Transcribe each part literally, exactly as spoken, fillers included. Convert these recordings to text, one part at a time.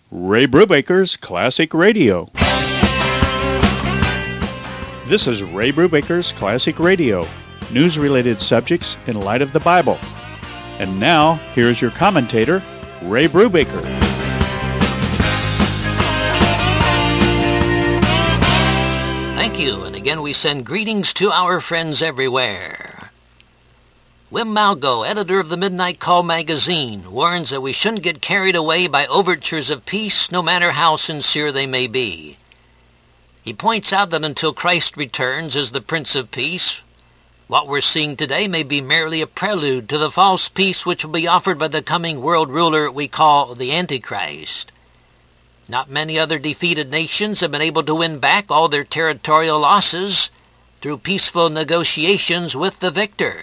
Ray Brubaker's Classic Radio. This is Ray Brubaker's Classic Radio, news-related subjects in light of the Bible. And now, here's your commentator, Ray Brubaker. Thank you, and again we send greetings to our friends everywhere. Wim Malgo, editor of the Midnight Call magazine, warns that we shouldn't get carried away by overtures of peace, no matter how sincere they may be. He points out that until Christ returns as the Prince of Peace, what we're seeing today may be merely a prelude to the false peace which will be offered by the coming world ruler we call the Antichrist. Not many other defeated nations have been able to win back all their territorial losses through peaceful negotiations with the victor.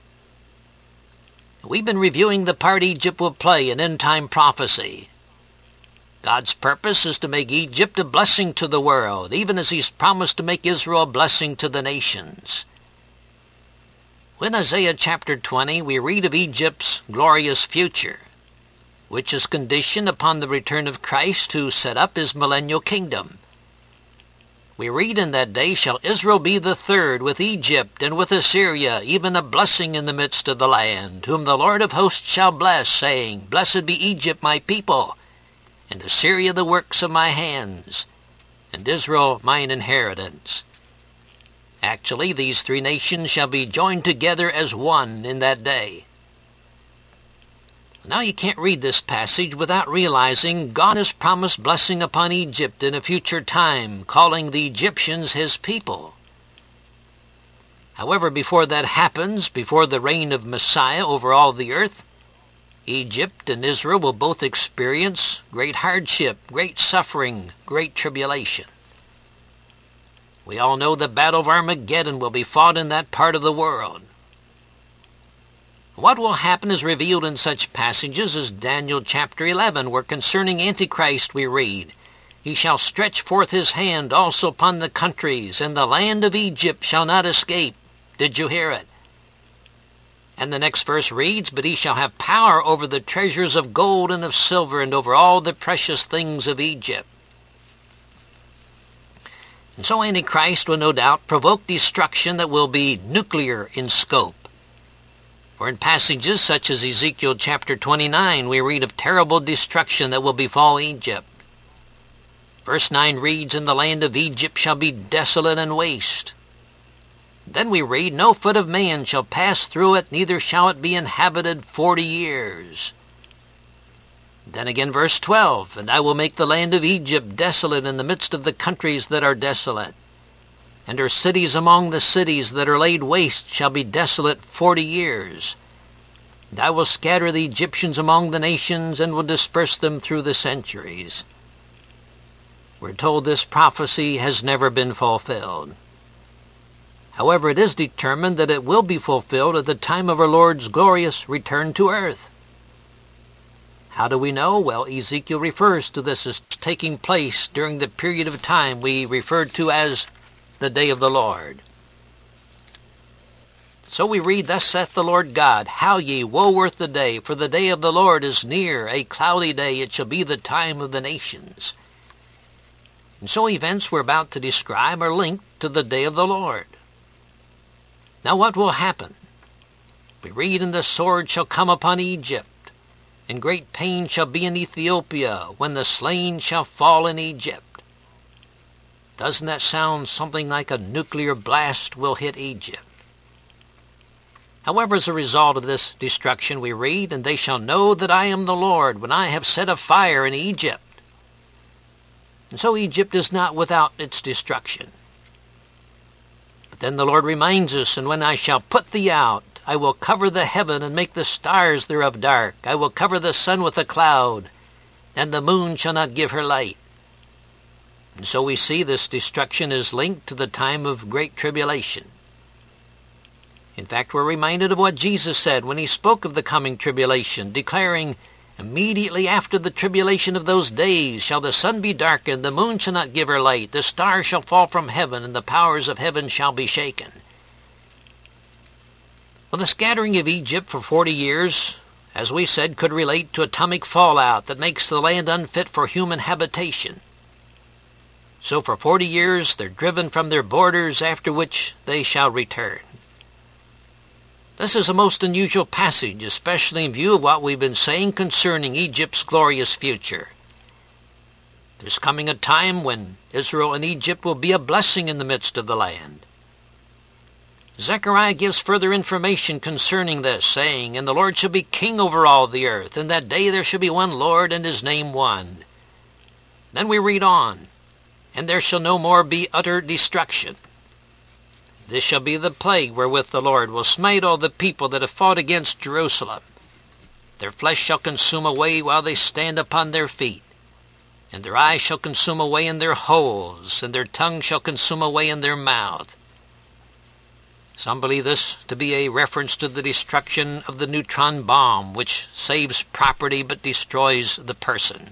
We've been reviewing the part Egypt will play in end-time prophecy. God's purpose is to make Egypt a blessing to the world, even as he's promised to make Israel a blessing to the nations. In Isaiah chapter twenty, we read of Egypt's glorious future, which is conditioned upon the return of Christ who set up his millennial kingdom. We read, in that day shall Israel be the third with Egypt and with Assyria, even a blessing in the midst of the land, whom the Lord of hosts shall bless, saying, Blessed be Egypt, my people, and Assyria the works of my hands, and Israel mine inheritance. Actually, these three nations shall be joined together as one in that day. Now you can't read this passage without realizing God has promised blessing upon Egypt in a future time, calling the Egyptians his people. However, before that happens, before the reign of Messiah over all the earth, Egypt and Israel will both experience great hardship, great suffering, great tribulation. We all know the Battle of Armageddon will be fought in that part of the world. What will happen is revealed in such passages as Daniel chapter eleven, where concerning Antichrist we read, He shall stretch forth his hand also upon the countries, and the land of Egypt shall not escape. Did you hear it? And the next verse reads, But he shall have power over the treasures of gold and of silver, and over all the precious things of Egypt. And so Antichrist will no doubt provoke destruction that will be nuclear in scope. For in passages such as Ezekiel chapter twenty-nine, we read of terrible destruction that will befall Egypt. Verse nine reads, And the land of Egypt shall be desolate and waste. Then we read, No foot of man shall pass through it, neither shall it be inhabited forty years. Then again verse twelve, And I will make the land of Egypt desolate in the midst of the countries that are desolate. And her cities among the cities that are laid waste shall be desolate forty years. And I will scatter the Egyptians among the nations, and will disperse them through the centuries. We're told this prophecy has never been fulfilled. However, it is determined that it will be fulfilled at the time of our Lord's glorious return to earth. How do we know? Well, Ezekiel refers to this as taking place during the period of time we referred to as the day of the Lord. So we read, Thus saith the Lord God, How ye, woe worth the day, for the day of the Lord is near, a cloudy day, it shall be the time of the nations. And so events we're about to describe are linked to the day of the Lord. Now what will happen? We read, And the sword shall come upon Egypt, and great pain shall be in Ethiopia, when the slain shall fall in Egypt. Doesn't that sound something like a nuclear blast will hit Egypt? However, as a result of this destruction, we read, And they shall know that I am the Lord, when I have set a fire in Egypt. And so Egypt is not without its destruction. But then the Lord reminds us, And when I shall put thee out, I will cover the heaven, and make the stars thereof dark. I will cover the sun with a cloud, and the moon shall not give her light. And so we see this destruction is linked to the time of great tribulation. In fact, we're reminded of what Jesus said when he spoke of the coming tribulation, declaring, Immediately after the tribulation of those days shall the sun be darkened, the moon shall not give her light, the stars shall fall from heaven, and the powers of heaven shall be shaken. Well, the scattering of Egypt for forty years as we said, could relate to atomic fallout that makes the land unfit for human habitation. So for forty years they're driven from their borders, after which they shall return. This is a most unusual passage, especially in view of what we've been saying concerning Egypt's glorious future. There's coming a time when Israel and Egypt will be a blessing in the midst of the land. Zechariah gives further information concerning this, saying, "And the Lord shall be king over all the earth. In that day there shall be one Lord, and his name one." Then we read on, "And there shall no more be utter destruction. This shall be the plague wherewith the Lord will smite all the people that have fought against Jerusalem. Their flesh shall consume away while they stand upon their feet, and their eyes shall consume away in their holes, and their tongue shall consume away in their mouth." Some believe this to be a reference to the destruction of the neutron bomb, which saves property but destroys the person.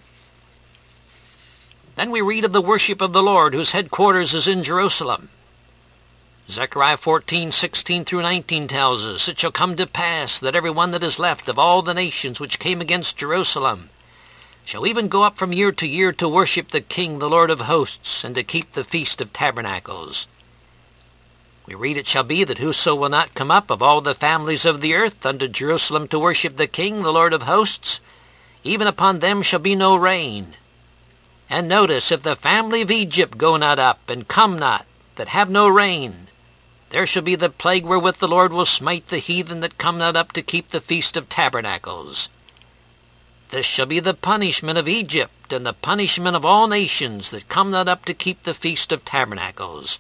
Then we read of the worship of the Lord, whose headquarters is in Jerusalem. Zechariah fourteen, sixteen through nineteen tells us, "It shall come to pass that every one that is left of all the nations which came against Jerusalem shall even go up from year to year to worship the King, the Lord of hosts, and to keep the Feast of Tabernacles." We read, "It shall be that whoso will not come up of all the families of the earth unto Jerusalem to worship the King, the Lord of hosts, even upon them shall be no rain." And notice, "If the family of Egypt go not up, and come not, that have no rain, there shall be the plague wherewith the Lord will smite the heathen that come not up to keep the Feast of Tabernacles. This shall be the punishment of Egypt, and the punishment of all nations that come not up to keep the Feast of Tabernacles."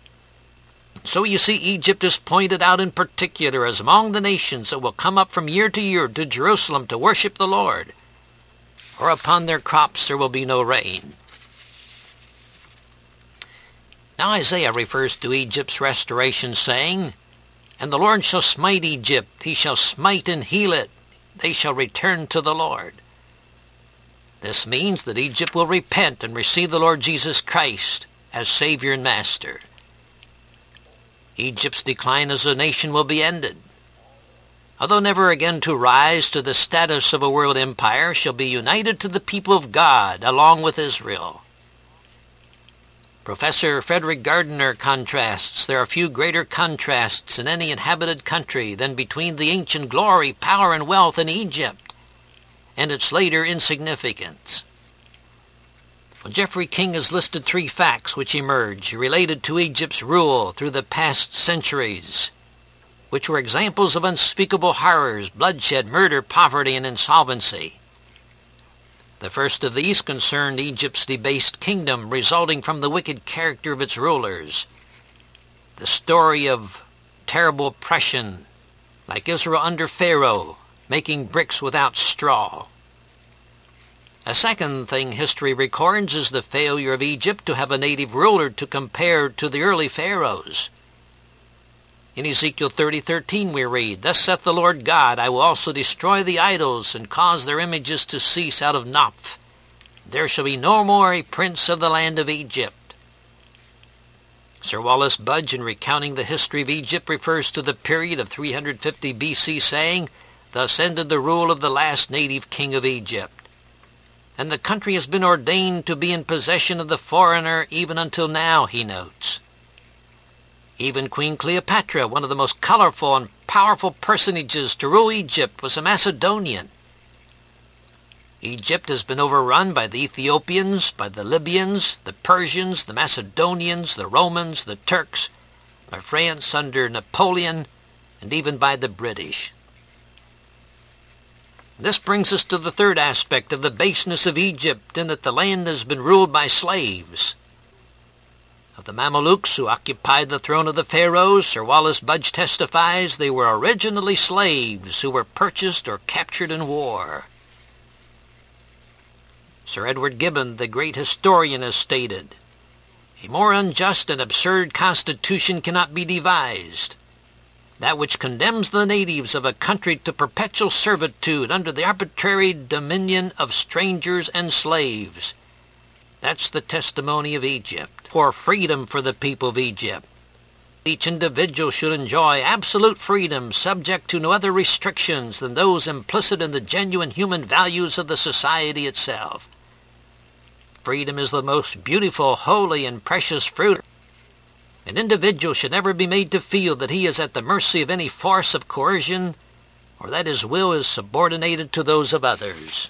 So you see, Egypt is pointed out in particular as among the nations that will come up from year to year to Jerusalem to worship the Lord, or upon their crops there will be no rain. Now Isaiah refers to Egypt's restoration, saying, "And the Lord shall smite Egypt, he shall smite and heal it, they shall return to the Lord." This means that Egypt will repent and receive the Lord Jesus Christ as Savior and Master. Egypt's decline as a nation will be ended. Although never again to rise to the status of a world empire, shall be united to the people of God along with Israel. Professor Frederick Gardner contrasts, "There are few greater contrasts in any inhabited country than between the ancient glory, power, and wealth in Egypt and its later insignificance." Well, Jeffrey King has listed three facts which emerge related to Egypt's rule through the past centuries, which were examples of unspeakable horrors, bloodshed, murder, poverty, and insolvency. The first of these concerned Egypt's debased kingdom, resulting from the wicked character of its rulers. The story of terrible oppression, like Israel under Pharaoh, making bricks without straw. A second thing history records is the failure of Egypt to have a native ruler to compare to the early pharaohs. In Ezekiel thirty, thirteen we read, "Thus saith the Lord God, I will also destroy the idols, and cause their images to cease out of Noph. There shall be no more a prince of the land of Egypt." Sir Wallace Budge, in recounting the history of Egypt, refers to the period of three hundred fifty B C, saying, "Thus ended the rule of the last native king of Egypt. And the country has been ordained to be in possession of the foreigner even until now," he notes. Even Queen Cleopatra, one of the most colorful and powerful personages to rule Egypt, was a Macedonian. Egypt has been overrun by the Ethiopians, by the Libyans, the Persians, the Macedonians, the Romans, the Turks, by France under Napoleon, and even by the British. This brings us to the third aspect of the baseness of Egypt, in that the land has been ruled by slaves. Of the Mamelukes who occupied the throne of the pharaohs, Sir Wallace Budge testifies they were originally slaves who were purchased or captured in war. Sir Edward Gibbon, the great historian, has stated, "A more unjust and absurd constitution cannot be devised. That which condemns the natives of a country to perpetual servitude under the arbitrary dominion of strangers and slaves. That's the testimony of Egypt, for freedom for the people of Egypt. Each individual should enjoy absolute freedom, subject to no other restrictions than those implicit in the genuine human values of the society itself. Freedom is the most beautiful, holy, and precious fruit. An individual should never be made to feel that he is at the mercy of any force of coercion, or that his will is subordinated to those of others.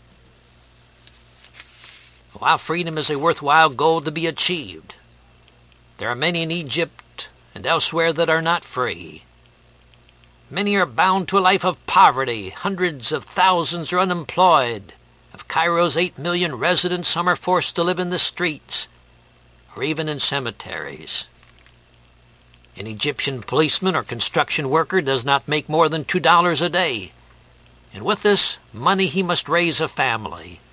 While freedom is a worthwhile goal to be achieved, there are many in Egypt and elsewhere that are not free. Many are bound to a life of poverty. Hundreds of thousands are unemployed. Of Cairo's eight million residents, some are forced to live in the streets or even in cemeteries. An Egyptian policeman or construction worker does not make more than two dollars a day, and with this money he must raise a family.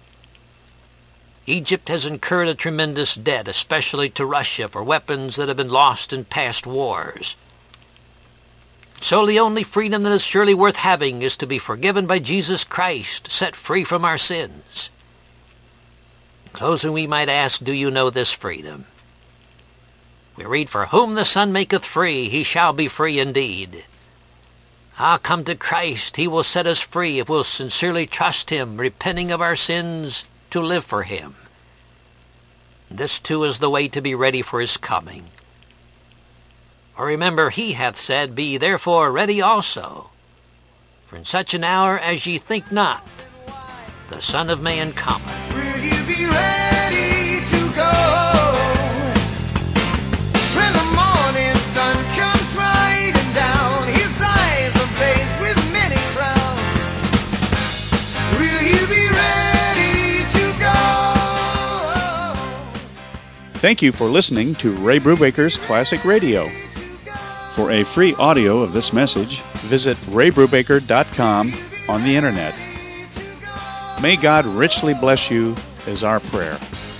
Egypt has incurred a tremendous debt, especially to Russia, for weapons that have been lost in past wars. So the only freedom that is surely worth having is to be forgiven by Jesus Christ, set free from our sins. In closing, we might ask, do you know this freedom? We read, "For whom the Son maketh free, he shall be free indeed." Ah, come to Christ. He will set us free if we'll sincerely trust him, repenting of our sins, to live for him. This too is the way to be ready for his coming. For remember, he hath said, "Be therefore ready also. For in such an hour as ye think not, the Son of Man cometh." Will you be ready to go when the morning sun comes riding down? His eyes are blazed with many crowns. Will you be ready to go? Thank you for listening to Ray Brubaker's Classic Radio. For a free audio of this message, visit ray brubaker dot com on the internet. May God richly bless you is our prayer.